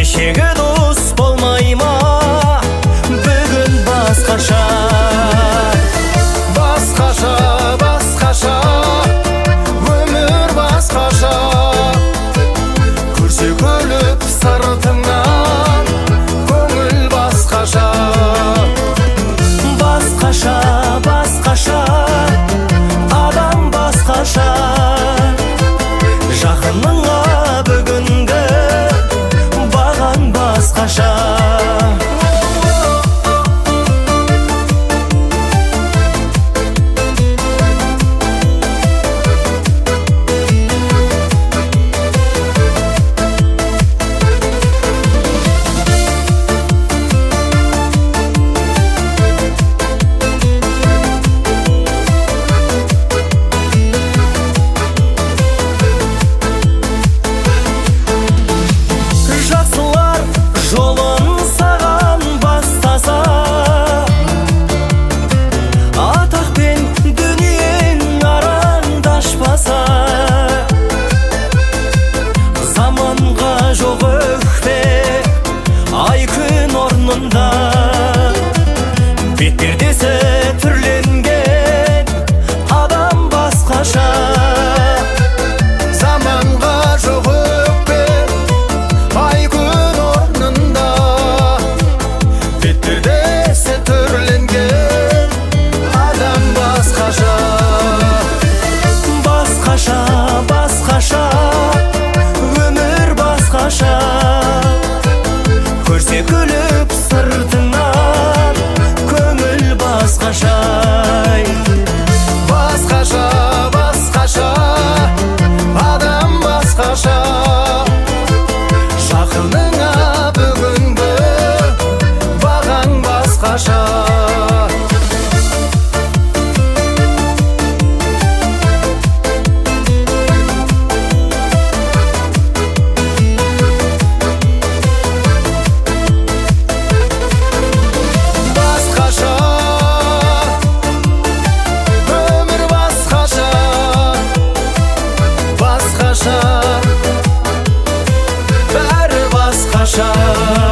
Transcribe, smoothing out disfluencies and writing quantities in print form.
кешегі дос болмай ма, бүгін басқаша. Басқаша, басқаша, өмір басқаша. Көрсе күліп сыртыңнан, көңіл басқаша. Басқаша, басқаша, адам басқаша. Жақыныңа бүгінгі бағаң басқаша. Жолын саған бастаса, атақ пен дүниең араңдашпаса, заманға жоқ өкпе, ай күн орнында, бет-пердесі түрленген адам басқаша. Заманға жоқ өкпе, ай күн орнында, бет-пердесі түрленген адам басқаша. Басқаша, басқаша, өмір басқаша. Көрсе күліп сыртыңнан, көңіл басқаша. Басқаша, басқаша, адам басқаша. Жақыныңа бүгінгі бағаң басқаша. Басқаша, өмір басқаша. Басқаша, бәрі басқаша.